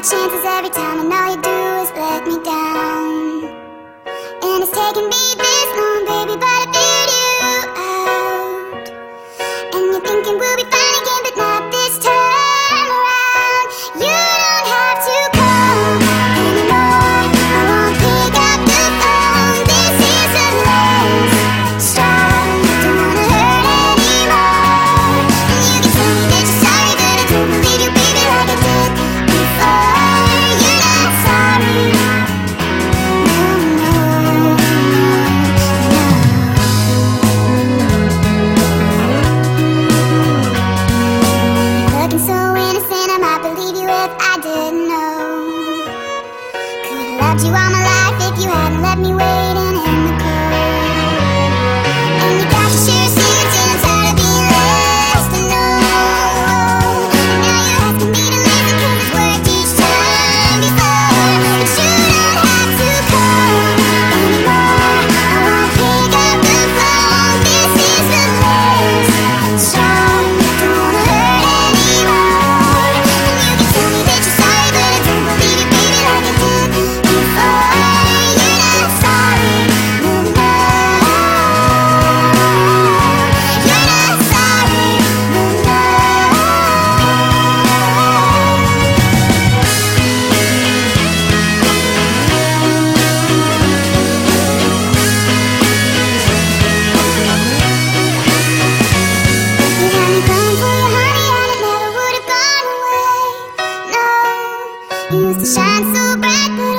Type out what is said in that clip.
my chances every time, and all you do is let me down. And it's taken me this long, baby, but I figured you out. And you're thinking we'll be fine again, but not this time around. You don't have to come anymore. I won't pick up the phone. This is the last straw. Don't wanna hurt anymore. And you can tell me that you're sorry, but I don't believe you, baby, like I did before. You're not sorry. No, no, no, no. Looking so innocent, I might believe you if I didn't know. Could've loved you all my life if you hadn't left me waiting in the cold. And you got your share of sins, and I'm tired of being last to know. Now you're asking me to listen, 'cause it's worked each time before. But you don't have to come anymore. I won't pick up the phone. This is the last straw. Don't wanna hurt anymore. And you can tell me that you're sorry, but I don't believe you, baby, like I did before. You're not sorry, no, no. You're not sorry, no, no. You had me crying for you, honey, and it never would've gone away. No, you used to shine so bright, but